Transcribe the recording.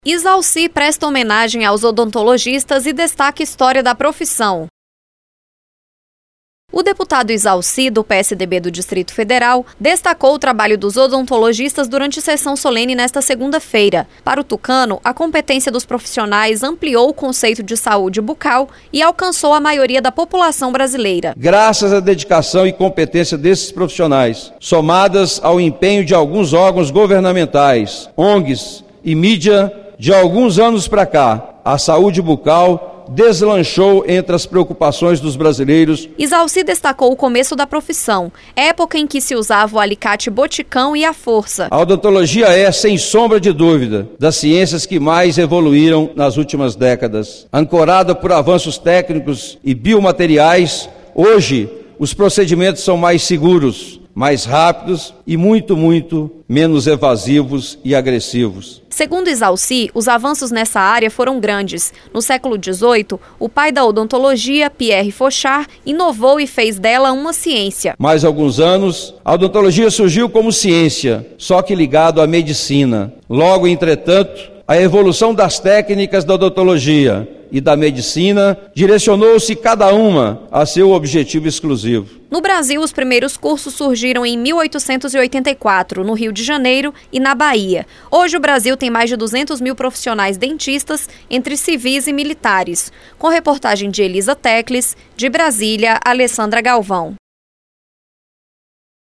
Isalci presta homenagem aos odontologistas e destaca a história da profissão. O deputado Isalci, do PSDB do Distrito Federal, destacou o trabalho dos odontologistas durante sessão solene nesta segunda-feira. Para o tucano, a competência dos profissionais ampliou o conceito de saúde bucal e alcançou a maioria da população brasileira. Graças à dedicação e competência desses profissionais, somadas ao empenho de alguns órgãos governamentais, ONGs e mídia, de alguns anos para cá, a saúde bucal deslanchou entre as preocupações dos brasileiros. Isalci destacou o começo da profissão, época em que se usava o alicate boticão e a força. A odontologia é, sem sombra de dúvida, das ciências que mais evoluíram nas últimas décadas. Ancorada por avanços técnicos e biomateriais, hoje os procedimentos são mais seguros, mais rápidos e muito menos evasivos e agressivos. Segundo Isalci, os avanços nessa área foram grandes. No século XVIII, o pai da odontologia, Pierre Fauchard, inovou e fez dela uma ciência. Mais alguns anos, a odontologia surgiu como ciência, só que ligado à medicina. Logo, entretanto, a evolução das técnicas da odontologia e da medicina direcionou-se cada uma a seu objetivo exclusivo. No Brasil, os primeiros cursos surgiram em 1884, no Rio de Janeiro e na Bahia. Hoje, o Brasil tem mais de 200 mil profissionais dentistas, entre civis e militares. Com reportagem de Elisa Tecles, de Brasília, Alessandra Galvão.